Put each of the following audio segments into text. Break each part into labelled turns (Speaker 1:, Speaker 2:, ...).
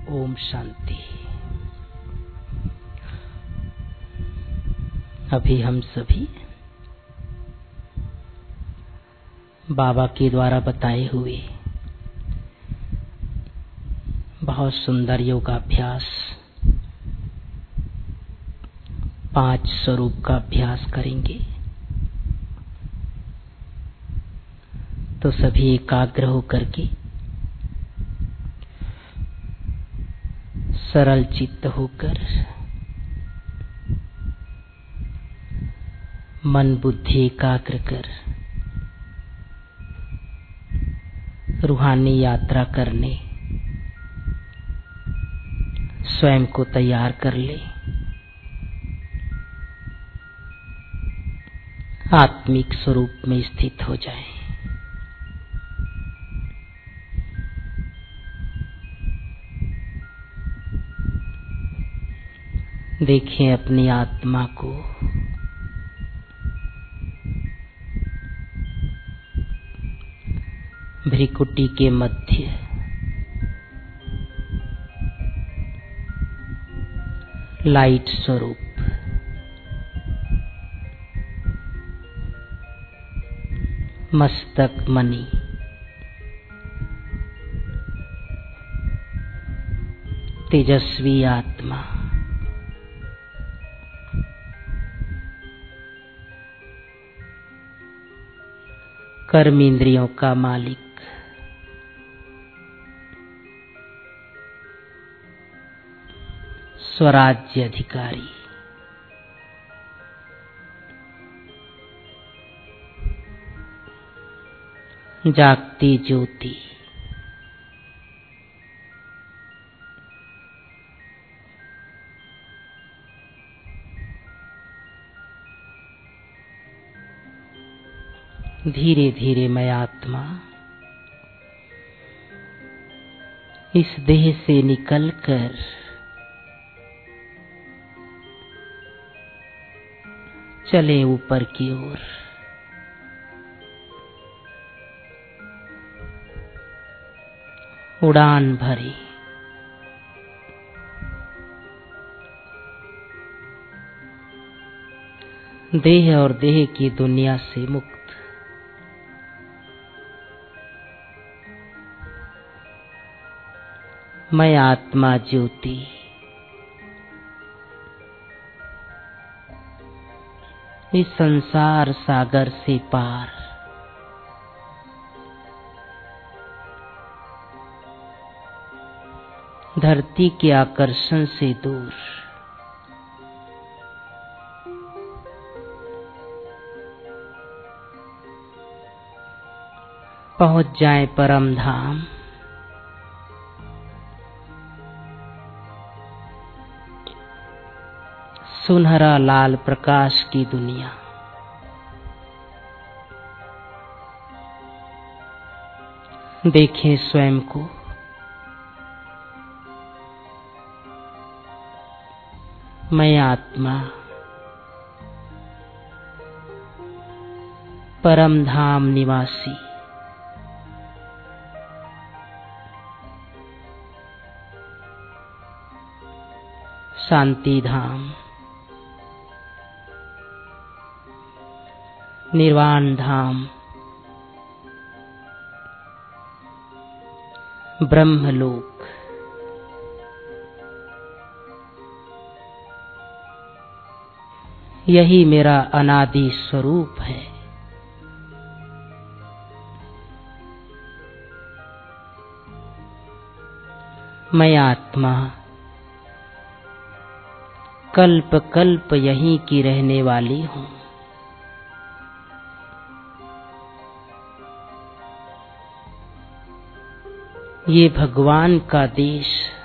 Speaker 1: ओम शांति। अभी हम सभी बाबा के द्वारा बताए हुए बहुत सुंदर योगाभ्यास 5 स्वरूप का अभ्यास करेंगे। तो सभी एकाग्र होकर के सरल चित्त होकर मन बुद्धि एकाग्र कर रूहानी यात्रा करने स्वयं को तैयार कर ले। आत्मिक स्वरूप में स्थित हो जाए। देखें अपनी आत्मा को भ्रिकुटी के मध्य लाइट स्वरूप मस्तक मणि तेजस्वी आत्मा कर्म इंद्रियों का मालिक स्वराज्य अधिकारी जागती ज्योति धीरे धीरे मैं आत्मा इस देह से निकलकर चले ऊपर की ओर। उड़ान भरी देह और देह की दुनिया से मुक्त मैं आत्मा ज्योति इस संसार सागर से पार धरती के आकर्षण से दूर पहुंच जाए परम धाम। सुनहरा लाल प्रकाश की दुनिया देखें स्वयं को मैं आत्मा परम धाम निवासी शांति धाम निर्वाण धाम ब्रह्मलोक यही मेरा अनादि स्वरूप है। मैं आत्मा कल्प कल्प यहीं की रहने वाली हूँ। ये भगवान का देश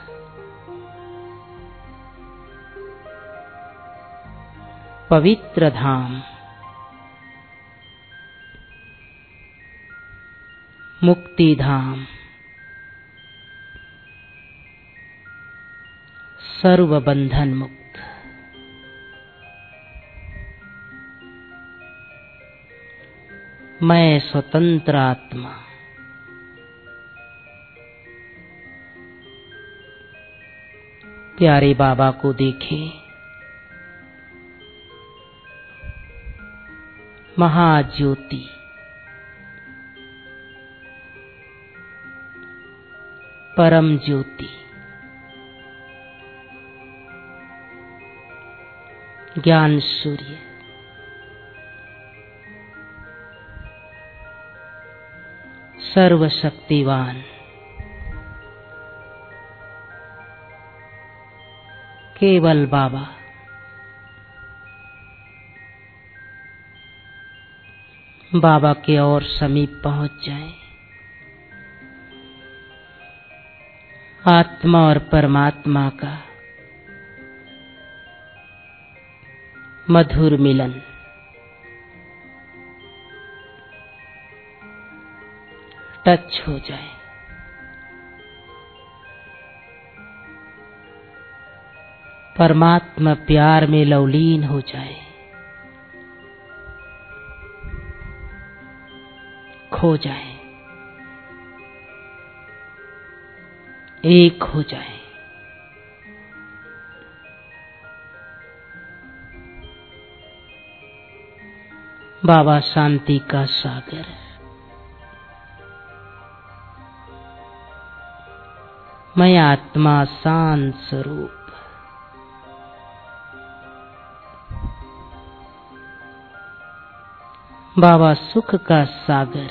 Speaker 1: पवित्र धाम मुक्ति धाम सर्व बंधन मुक्त मैं स्वतंत्र आत्मा प्यारे बाबा को देखें, महाज्योति, परम ज्योति, ज्ञान सूर्य, सर्वशक्तिवान, केवल बाबा, बाबा के और समीप पहुंच जाएं। आत्मा और परमात्मा का मधुर मिलन, टच हो जाए। परमात्मा प्यार में लवलीन हो जाए, खो जाए, एक हो जाए। बाबा शांति का सागर, मैं आत्मा शांत स्वरूप, बाबा सुख का सागर,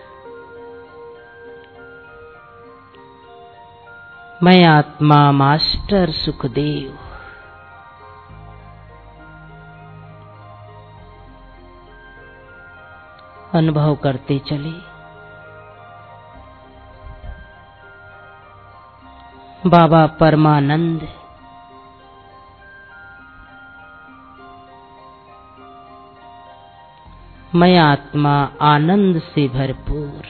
Speaker 1: मैं आत्मा मास्टर सुखदेव, अनुभव करते चले। बाबा परमानंद, मैं आत्मा आनंद से भरपूर,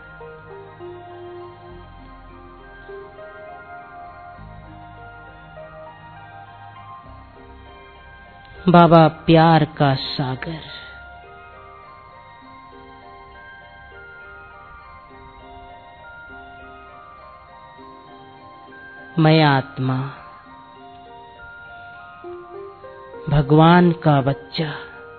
Speaker 1: बाबा प्यार का सागर, मैं आत्मा भगवान का बच्चा,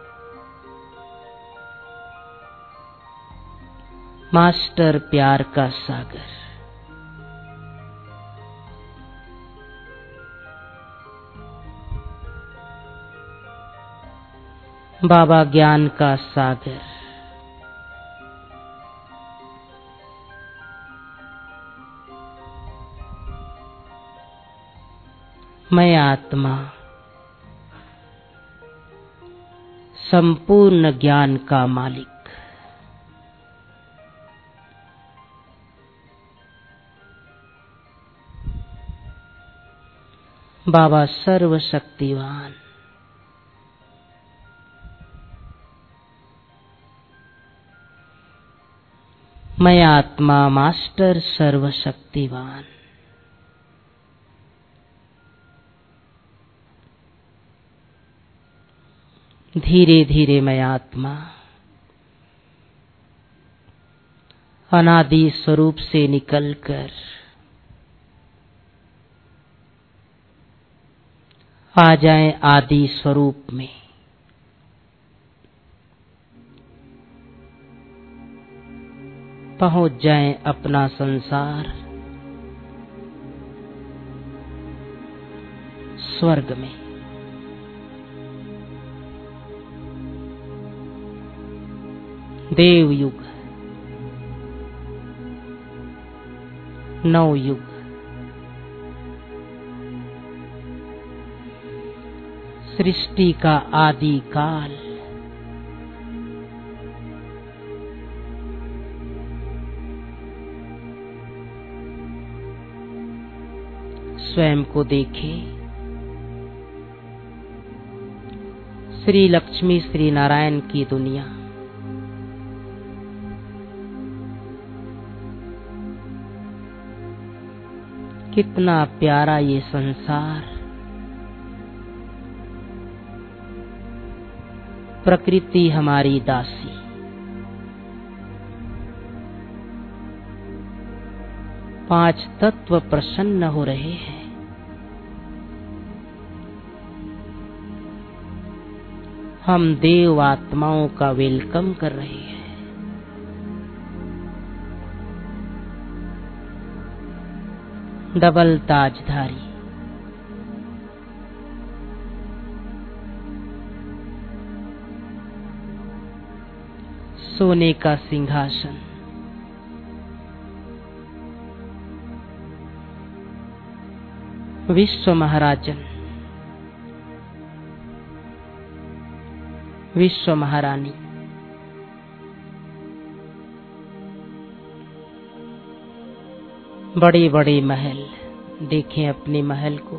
Speaker 1: मास्टर प्यार का सागर, बाबा ज्ञान का सागर, मैं आत्मा संपूर्ण ज्ञान का मालिक, बाबा सर्वशक्तिवान, मैं आत्मा मास्टर सर्वशक्तिवान, धीरे धीरे मैं आत्मा अनादि स्वरूप से निकलकर आ जाएं आदि स्वरूप में। पहुंच जाएं अपना संसार स्वर्ग में। देव युग, नव युग, सृष्टि का आदि काल, स्वयं को देखें। श्री लक्ष्मी श्री नारायण की दुनिया, कितना प्यारा ये संसार, प्रकृति हमारी दासी, पांच तत्व प्रसन्न हो रहे हैं। हम देव आत्माओं का वेलकम कर रहे हैं। डबल ताजधारी, सोने का सिंहासन, विश्व महाराजन, विश्व महारानी, बड़े बड़े महल, देखें अपने महल को।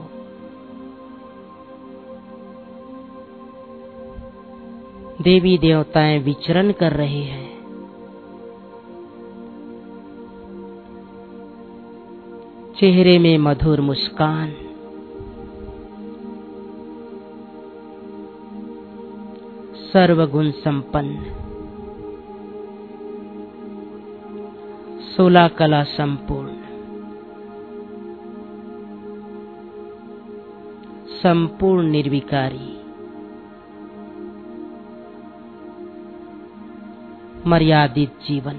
Speaker 1: देवी देवताएं विचरण कर रहे हैं। चेहरे में मधुर मुस्कान, सर्वगुण संपन्न, 16 कला संपूर्ण, संपूर्ण निर्विकारी, मर्यादित जीवन,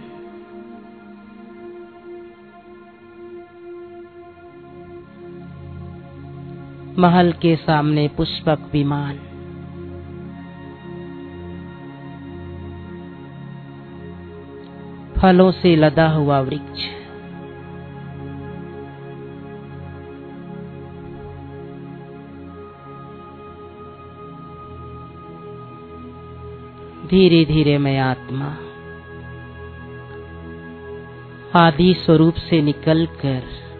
Speaker 1: महल के सामने पुष्पक विमान, फलों से लदा हुआ वृक्ष, धीरे धीरे मैं आत्मा आदि स्वरूप से निकलकर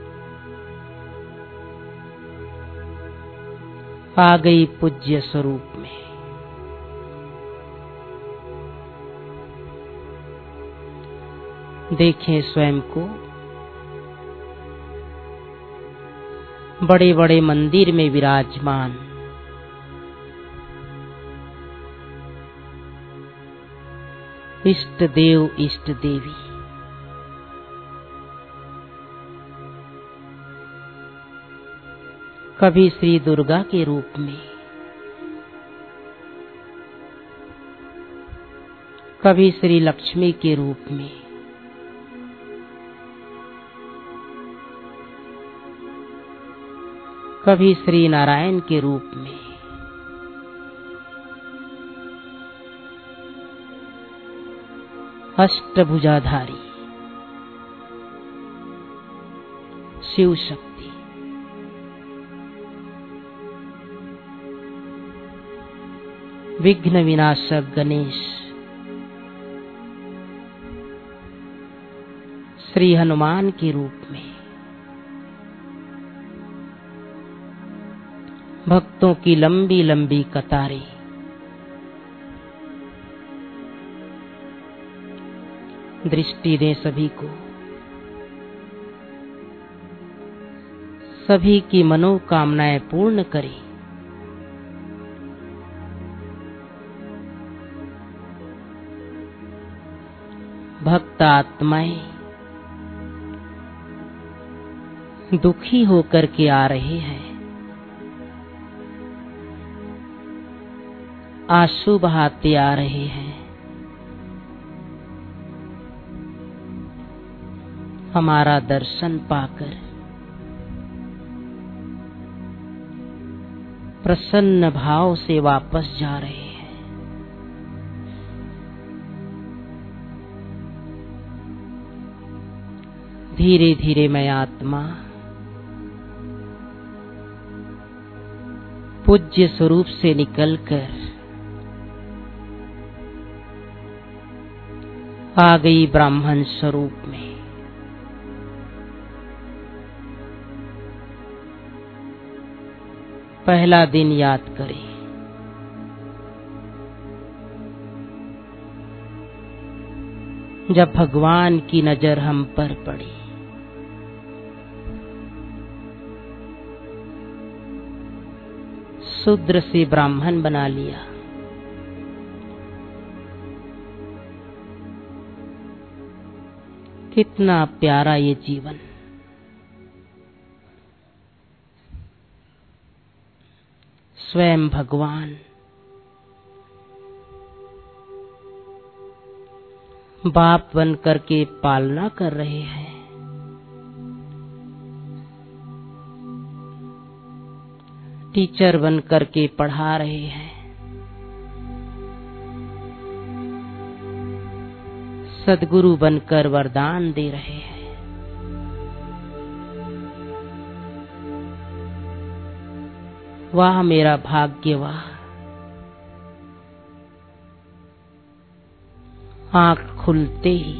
Speaker 1: आ गई पूज्य स्वरूप में। देखें स्वयं को। बड़े बड़े मंदिर में विराजमान, इष्ट देव इष्ट देवी, कभी श्री दुर्गा के रूप में, कभी श्री लक्ष्मी के रूप में, कभी श्री नारायण के रूप में, अष्टभुजाधारी शिव शक्ति, विघ्न विनाशक गणेश, श्री हनुमान के रूप में, भक्तों की लंबी लंबी कतारें, दृष्टि दें सभी को। सभी की मनोकामनाएं पूर्ण करें। भक्त आत्माएं दुखी होकर के आ रहे हैं, आंसू बहाते आ रहे हैं। हमारा दर्शन पाकर प्रसन्न भाव से वापस जा रहे हैं। धीरे धीरे मैं आत्मा पूज्य स्वरूप से निकलकर आ गई ब्राह्मण स्वरूप में। पहला दिन याद करें। जब भगवान की नजर हम पर पड़ी, शूद्र से ब्राह्मण बना लिया। कितना प्यारा ये जीवन। स्वयं भगवान बाप बन करके पालना कर रहे हैं। टीचर बन करके पढ़ा रहे हैं। सद्गुरु बनकर वरदान दे रहे हैं। वाह मेरा भाग्य वाह। आँख खुलते ही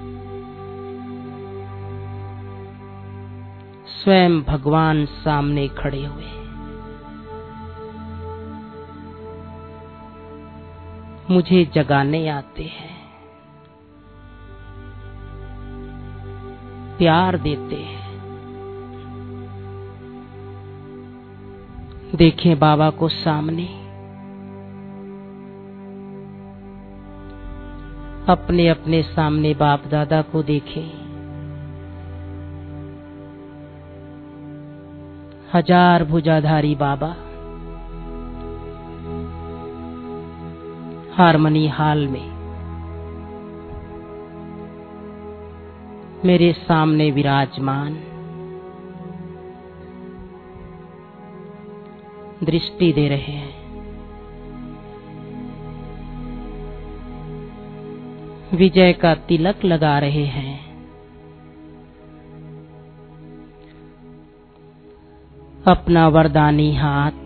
Speaker 1: स्वयं भगवान सामने खड़े हुए। मुझे जगाने आते हैं, प्यार देते हैं। देखें बाबा को सामने, अपने अपने सामने बाप दादा को देखें। हजार भुजाधारी बाबा हारमनी हाल में मेरे सामने विराजमान, दृष्टि दे रहे हैं। विजय का तिलक लगा रहे हैं। अपना वरदानी हाथ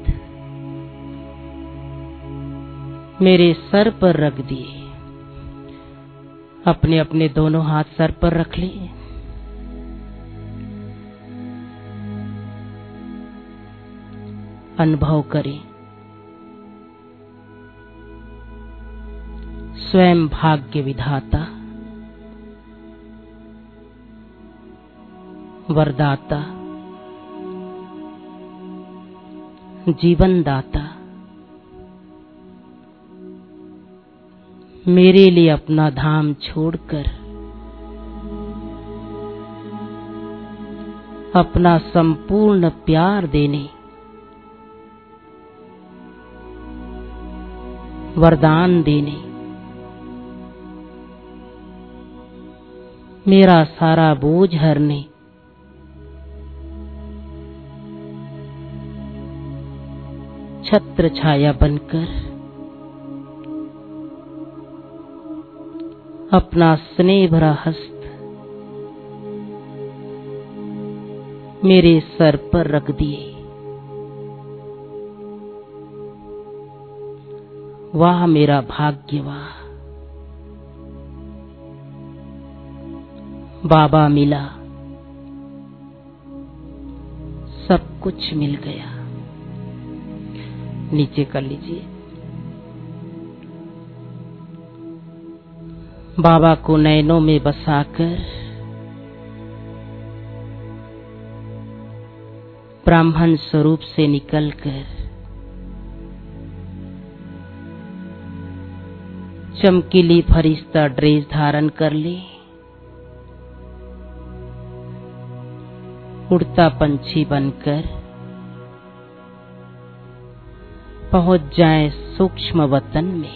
Speaker 1: मेरे सर पर रख दिए। अपने अपने दोनों हाथ सर पर रख लिए। अनुभव करें, स्वयं भाग्य विधाता, वरदाता, जीवन दाता मेरे लिए अपना धाम छोड़कर अपना संपूर्ण प्यार देने, वरदान देने, मेरा सारा बोझ हरने, छत्र छाया बनकर अपना स्नेह भरा हस्त मेरे सर पर रख दिए। वाह मेरा भाग्य वाह। बाबा मिला, सब कुछ मिल गया। नीचे कर लीजिए। बाबा को नैनों में बसाकर ब्राह्मण स्वरूप से निकलकर चमकीली फरिश्ता ड्रेस धारण कर ले, उड़ता पंछी बनकर पहुंच जाएं सूक्ष्म वतन में।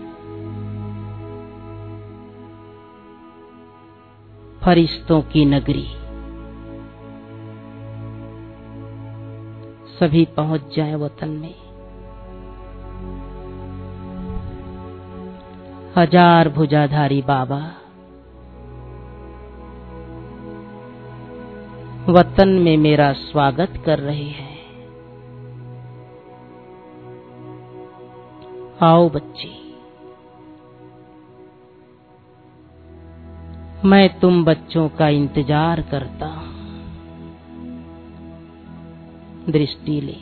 Speaker 1: फरिश्तों की नगरी, सभी पहुंच जाएं वतन में। हजार भुजाधारी बाबा वतन में मेरा स्वागत कर रहे हैं। आओ बच्चे, मैं तुम बच्चों का इंतजार करता हूं। दृष्टि ले,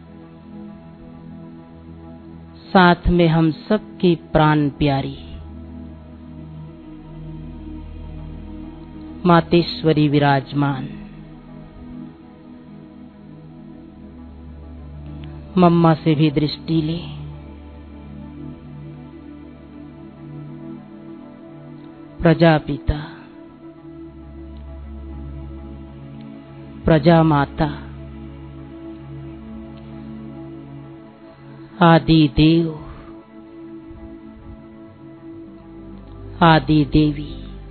Speaker 1: साथ में हम सबकी प्राण प्यारी मातेश्वरी विराजमान। मम्मा से भी दृष्टि ले। प्रजापिता, प्रजा माता, आदि देव, आदि देवी,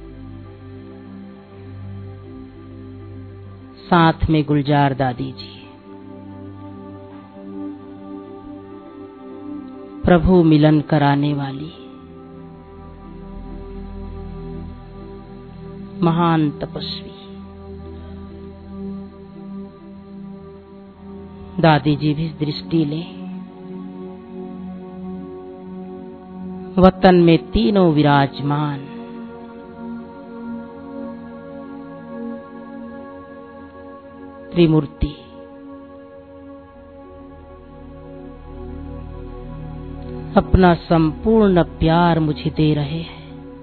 Speaker 1: साथ में गुलजार दादी जी, प्रभु मिलन कराने वाली महान तपस्वी दादी जी भी दृष्टि लें। वतन में तीनों विराजमान, त्रिमूर्ति, अपना संपूर्ण प्यार मुझे दे रहे हैं।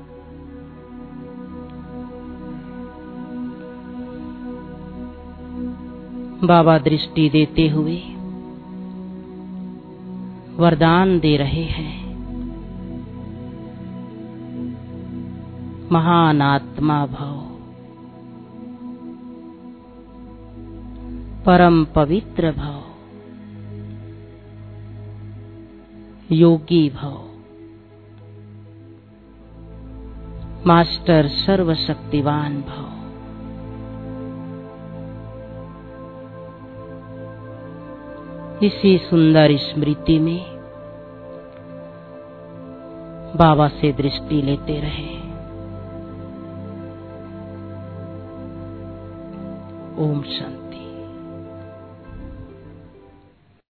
Speaker 1: बाबा दृष्टि देते हुए वरदान दे रहे हैं। महान आत्मा भव, परम पवित्र भव, योगी भव, मास्टर सर्वशक्तिवान भव। इसी सुंदर स्मृति में बाबा से दृष्टि लेते रहे। ओम शांति।